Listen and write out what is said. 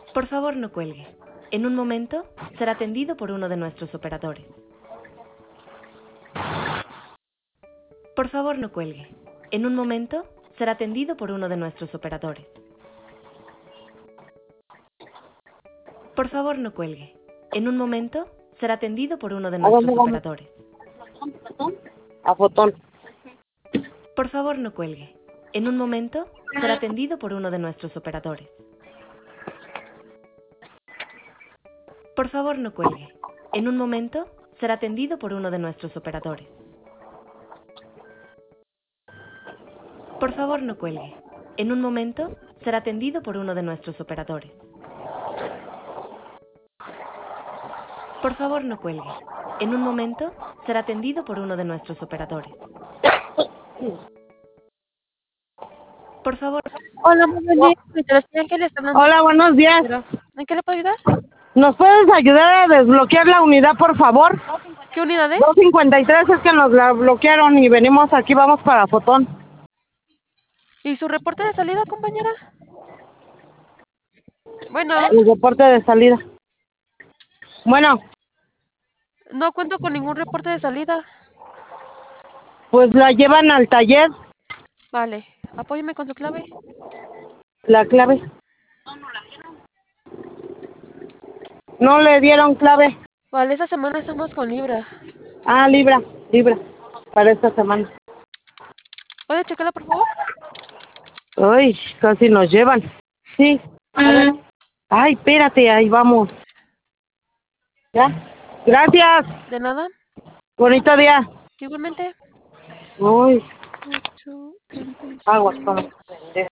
Por favor, no cuelgue. En un momento será atendido por uno de nuestros operadores. Por favor, no cuelgue. En un momento será atendido por uno de nuestros operadores. Por favor, no cuelgue. En un momento será atendido por uno de ¿A dónde nuestros vamos? operadores. A Fotón. Por favor, no cuelgue. En un momento será atendido por uno de nuestros operadores. Por favor, no cuelgue. En un momento será atendido por uno de nuestros operadores. Por favor, no cuelgue. En un momento será atendido por uno de nuestros operadores. Por favor, no cuelgue. En un momento será atendido por uno de nuestros operadores. Por favor. Hola, muy buen día. Los Ángeles, hablando. Hola, buenos días. ¿En qué le puedo ayudar? ¿Nos puedes ayudar a desbloquear la unidad, por favor? ¿Qué unidad es? 253 es que nos la bloquearon y venimos aquí, vamos para Fotón. ¿Y su reporte de salida, compañera? Bueno, El reporte de salida. Bueno, no cuento con ningún reporte de salida. pues la llevan al taller, Vale, apóyeme con su clave. la clave. No le dieron clave. Vale, esta semana estamos con Libra. Ah, Libra, para esta semana. ¿Puede checarla, por favor? Ay, casi nos llevan. Sí. A ver, Ay, espérate, ahí vamos. ¿Ya? Gracias. de nada. Bonito día. Igualmente. Uy, 8:36. aguas con los pendejos.